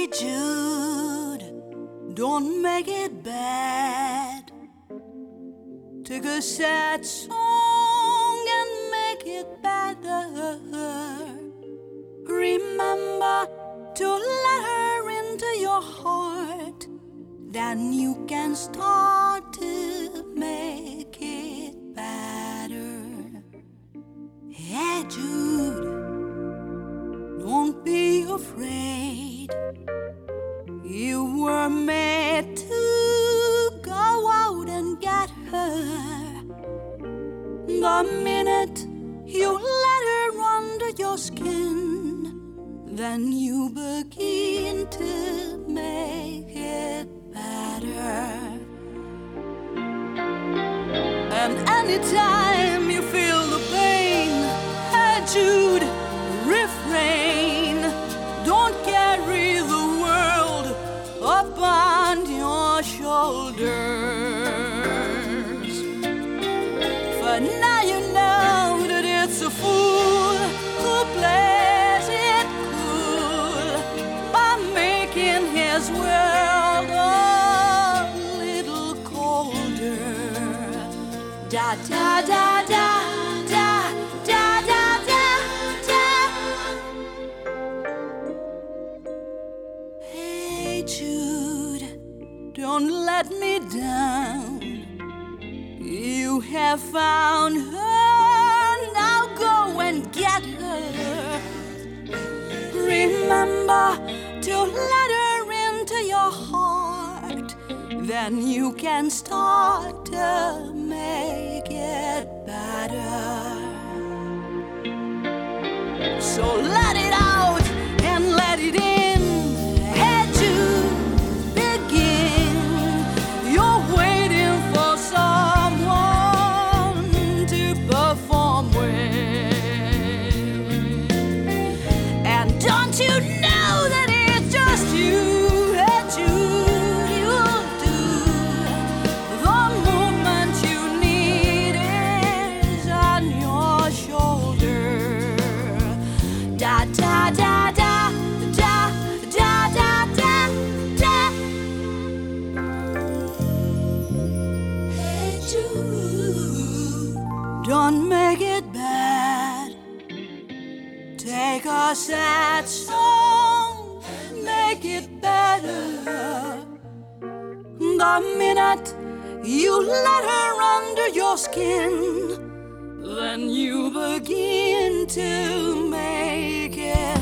Hey Jude, don't make it bad. Take a sad song and make it better. Remember to let her into your heart, then you can start to make it better. Hey Jude, don't be afraid. You were made to go out and get her. The minute you let her under your skin, then you begin to make it better. And anytime you feel the pain, hey Jude, refrain. Don't carry the world upon your shoulders. For now you know that it's a fool who plays it cool by making his world a little colder. Da da da da da da da da da. Hey Jude, don't let me down. You have found her, now go and get her. Remember to let her into your heart, then you can start to make it better. So let it out and let it in. Hey Jude, begin. You're waiting for someone to perform well. And don't you know that it's just you? Hey Jude, you'll do. The movement you need is on your shoulder. Da da da da da da da da da. Hey Jude, don't make it bad. Take a sad song, make it better. The minute you let her under your skin, then you begin to make it